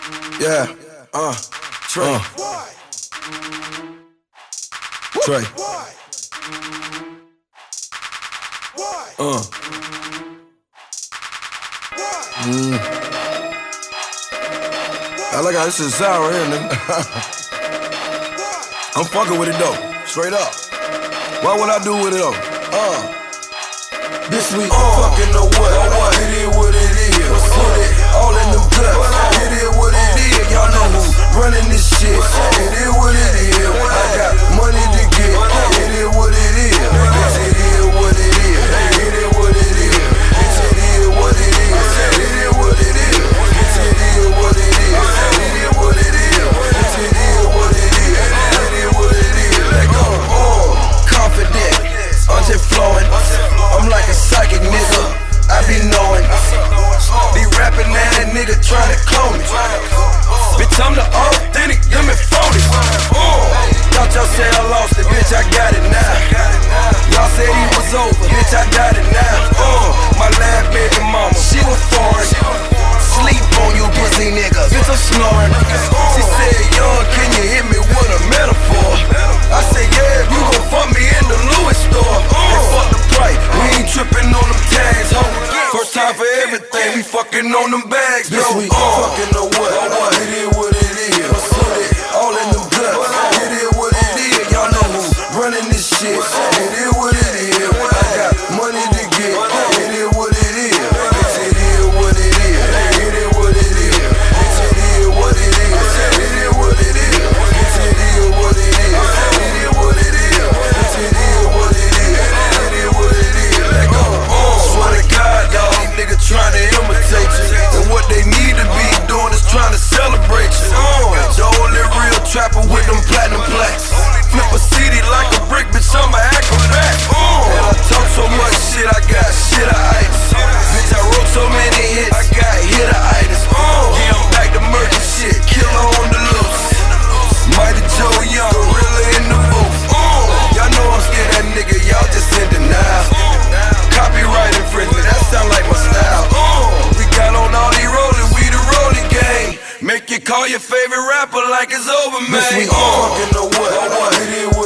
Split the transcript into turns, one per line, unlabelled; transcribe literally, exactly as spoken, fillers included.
Yeah, uh, Trey. Uh. Trey. Uh. Mm. I like how this is sour here, nigga. I'm fucking with it though, straight up. What would I do with it though? Uh. This week, uh. fucking the what? It is what it is. Put it all in the guts. It is what it is. Y'all know who's running this shit. It is what it is. I got money to get. It is what it is. It is what it is. It is what it is. It is what it is. It is what it is. It is what it is. It is what it is. It is what it is. It is what it is. Let go. Confident. I'm just flowing. I'm like a psychic nigga. I be knowing. Be rapping at that nigga tryna clone me. Bitch, I'm the authentic, them and phony. Uh, thought y'all say I lost it, bitch, I got it now. Y'all said he was over, bitch, I got it now. Uh, my last baby mama, she was foreign. Sleep on you pussy nigga, bitch, I'm snoring. She said, young, can you hit me with a metaphor? I said, yeah, you gon' fuck me in the Louis store. And fuck the price, we ain't tripping on them tags, ho. First time for everything, we fucking on them bags, bro. This week, uh, fucking the what? It is what it is. Put it all in them guts. It is what it is. Y'all know who's running this shit. It is what it is. I got money to get. It is what it is. It is what it is. It is what it is. It is what it is. It is what it is. It is what it is. It is what it is. It is what it is. It is what it is. Let go. Swear to God, dog, these niggas trying to imitate you, and what they need to be doing is trying to celebrate you. The only real trapper with them platinum plaques. Flip a C D like a brick, bitch, I'm a acrobat. And I talk so much shit, I got shit-itis. Bitch, I wrote so many hits, I got hit-itis. Yeah, I'm back to murder shit, killer on the loose. Mighty Joe Young, gorilla in the booth. Y'all know I'm scared that nigga, y'all just in denial. Copyright infringement, that sound like my style. We got on all these rollin', we the rolling gang. Make you call your favorite rapper like it's over, man. This we all fucking the what? It is what